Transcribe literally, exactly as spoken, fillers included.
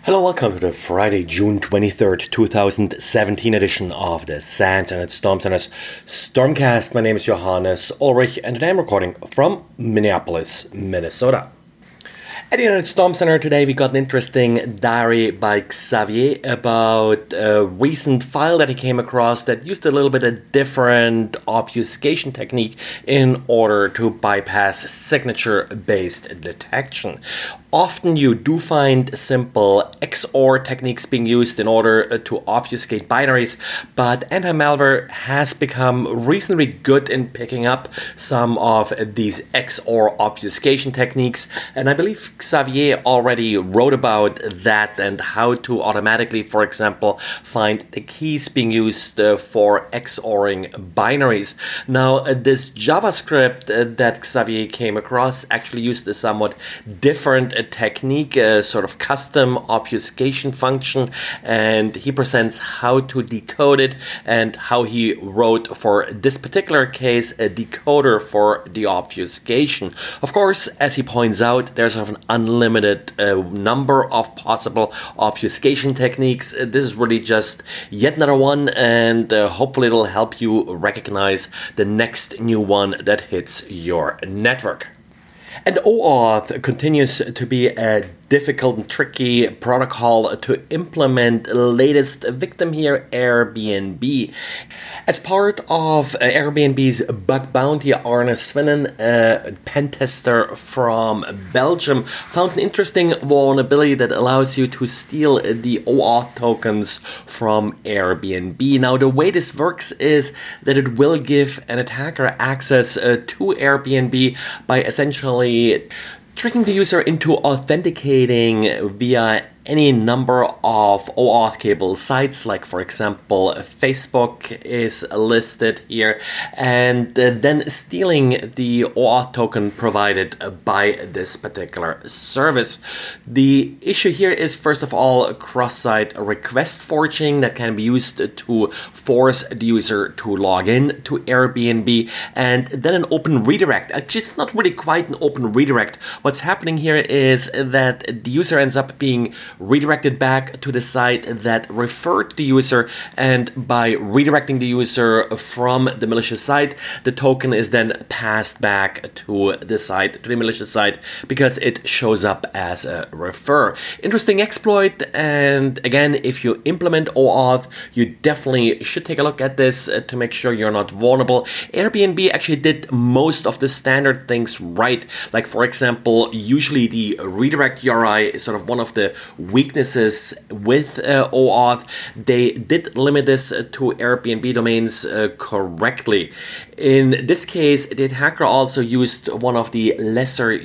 Hello, welcome to the Friday, June twenty-third, twenty seventeen edition of the SANS and Storm Center's Stormcast. My name is Johannes Ulrich, and today I'm recording from Minneapolis, Minnesota. At the United Storm Center today, we got an interesting diary by Xavier about a recent file that he came across that used a little bit of different obfuscation technique in order to bypass signature-based detection. Often you do find simple X O R techniques being used in order to obfuscate binaries, but anti-malware has become reasonably good in picking up some of these X O R obfuscation techniques, and I believe Xavier already wrote about that and how to automatically, for example, find the keys being used uh, for XORing binaries. Now, uh, this JavaScript uh, that Xavier came across actually used a somewhat different uh, technique, a sort of custom obfuscation function, and he presents how to decode it and how he wrote for this particular case a decoder for the obfuscation. Of course, as he points out, there's sort of an unlimited uh, number of possible obfuscation techniques. Uh, this is really just yet another one, and uh, hopefully it'll help you recognize the next new one that hits your network. And OAuth continues to be a difficult and tricky protocol to implement. Latest victim here, Airbnb. As part of uh, Airbnb's bug bounty, Arne Svinnen, a pen tester from Belgium, found an interesting vulnerability that allows you to steal the OAuth tokens from Airbnb. Now, the way this works is that it will give an attacker access uh, to Airbnb by essentially tricking the user into authenticating via any number of OAuth-capable sites, like, for example, Facebook is listed here, and uh, then stealing the OAuth token provided by this particular service. The issue here is, first of all, cross-site request forging that can be used to force the user to log in to Airbnb, and then an open redirect. Actually, it's not really quite an open redirect. What's happening here is that the user ends up being redirected back to the site that referred the user, and by redirecting the user from the malicious site, the token is then passed back to the site, to the malicious site, because it shows up as a refer. Interesting exploit, and again, if you implement OAuth, you definitely should take a look at this to make sure you're not vulnerable. Airbnb actually did most of the standard things right, like, for example, usually the redirect U R I is sort of one of the weaknesses with uh, OAuth. They did limit this uh, to Airbnb domains uh, correctly. In this case, the attacker also used one of the lesser